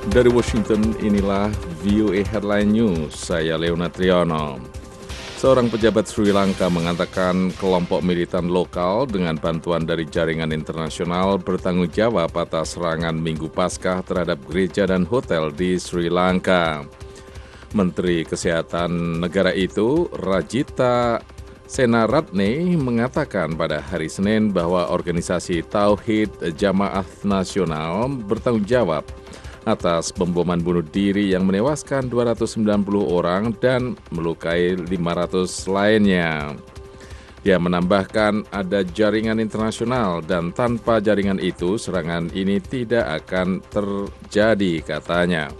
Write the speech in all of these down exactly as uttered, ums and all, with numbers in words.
Dari Washington, inilah V O A Headline News, saya Leona Triyono. Seorang pejabat Sri Lanka mengatakan kelompok militan lokal dengan bantuan dari jaringan internasional bertanggung jawab atas serangan Minggu Paskah terhadap gereja dan hotel di Sri Lanka. Menteri Kesehatan negara itu, Rajita Senaratne, mengatakan pada hari Senin bahwa organisasi Tauhid Jamaah Nasional bertanggung jawab atas pemboman bunuh diri yang menewaskan dua ratus sembilan puluh orang dan melukai lima ratus lainnya. Dia menambahkan ada jaringan internasional dan tanpa jaringan itu serangan ini tidak akan terjadi, katanya.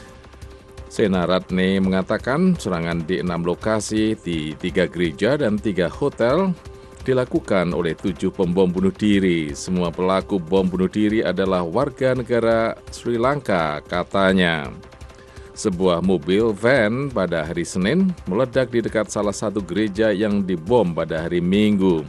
Senaratne mengatakan serangan di enam lokasi di tiga gereja dan tiga hotel dilakukan oleh tujuh pembom bunuh diri. Semua pelaku bom bunuh diri adalah warga negara Sri Lanka, katanya. Sebuah mobil van pada hari Senin meledak di dekat salah satu gereja yang dibom pada hari Minggu.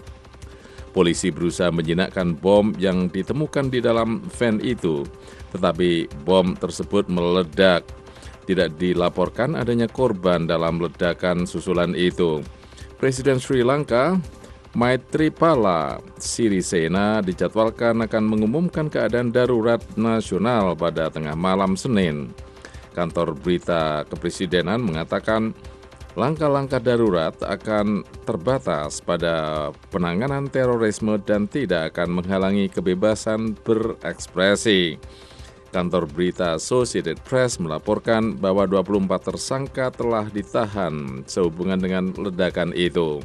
Polisi berusaha menjinakkan bom yang ditemukan di dalam van itu, tetapi bom tersebut meledak. Tidak dilaporkan adanya korban dalam ledakan susulan itu. Presiden Sri Lanka, Maithripala Sirisena, dijadwalkan akan mengumumkan keadaan darurat nasional pada tengah malam Senin. Kantor berita kepresidenan mengatakan langkah-langkah darurat akan terbatas pada penanganan terorisme dan tidak akan menghalangi kebebasan berekspresi. Kantor berita Associated Press melaporkan bahwa dua puluh empat tersangka telah ditahan sehubungan dengan ledakan itu.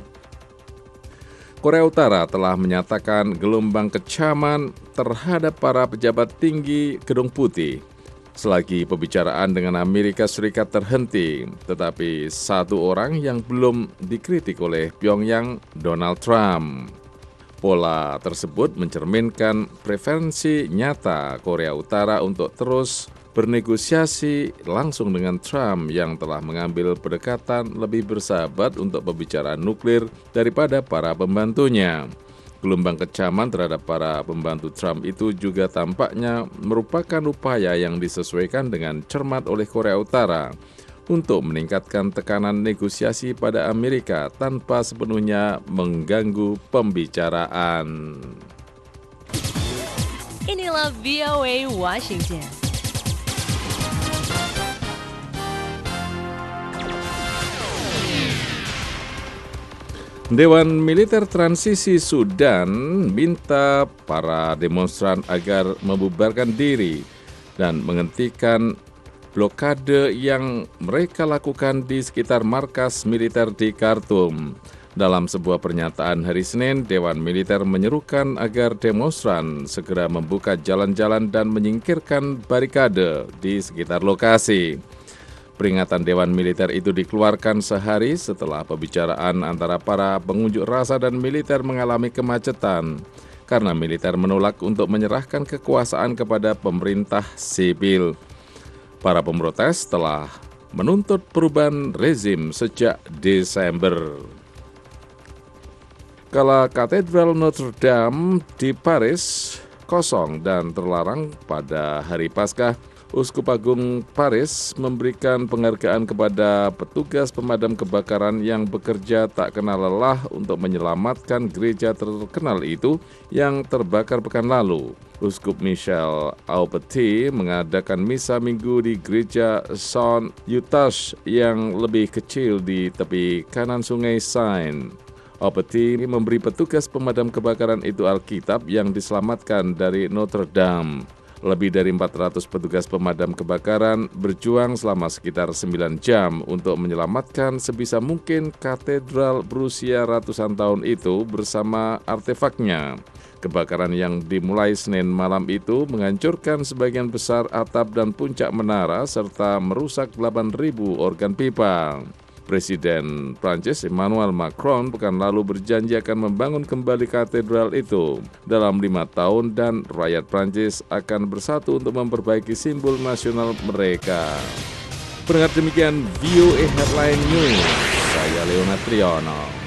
Korea Utara telah menyatakan gelombang kecaman terhadap para pejabat tinggi Gedung Putih selagi pembicaraan dengan Amerika Serikat terhenti, tetapi satu orang yang belum dikritik oleh Pyongyang, Donald Trump. Pola tersebut mencerminkan preferensi nyata Korea Utara untuk terus bernegosiasi langsung dengan Trump yang telah mengambil pendekatan lebih bersahabat untuk pembicaraan nuklir daripada para pembantunya. Gelombang kecaman terhadap para pembantu Trump itu juga tampaknya merupakan upaya yang disesuaikan dengan cermat oleh Korea Utara untuk meningkatkan tekanan negosiasi pada Amerika tanpa sepenuhnya mengganggu pembicaraan. Inilah V O A Washington. Dewan Militer Transisi Sudan minta para demonstran agar membubarkan diri dan menghentikan blokade yang mereka lakukan di sekitar markas militer di Khartoum. Dalam sebuah pernyataan hari Senin, Dewan Militer menyerukan agar demonstran segera membuka jalan-jalan dan menyingkirkan barikade di sekitar lokasi. Peringatan Dewan Militer itu dikeluarkan sehari setelah pembicaraan antara para pengunjuk rasa dan militer mengalami kemacetan karena militer menolak untuk menyerahkan kekuasaan kepada pemerintah sipil. Para pemprotes telah menuntut perubahan rezim sejak Desember. Kala Katedral Notre Dame di Paris kosong dan terlarang pada hari Paskah, Uskup Agung Paris memberikan penghargaan kepada petugas pemadam kebakaran yang bekerja tak kenal lelah untuk menyelamatkan gereja terkenal itu yang terbakar pekan lalu. Uskup Michel Aupetit mengadakan misa minggu di gereja Saint Eustache yang lebih kecil di tepi kanan sungai Seine. Aupetit memberi petugas pemadam kebakaran itu Alkitab yang diselamatkan dari Notre Dame. Lebih dari empat ratus petugas pemadam kebakaran berjuang selama sekitar sembilan jam untuk menyelamatkan sebisa mungkin katedral berusia ratusan tahun itu bersama artefaknya. Kebakaran yang dimulai Senin malam itu menghancurkan sebagian besar atap dan puncak menara serta merusak delapan ribu organ pipa. Presiden Prancis Emmanuel Macron pekan lalu berjanji akan membangun kembali katedral itu dalam lima tahun dan rakyat Prancis akan bersatu untuk memperbaiki simbol nasional mereka. Pendengar, demikian V O A Headline News, saya Leona Triyono.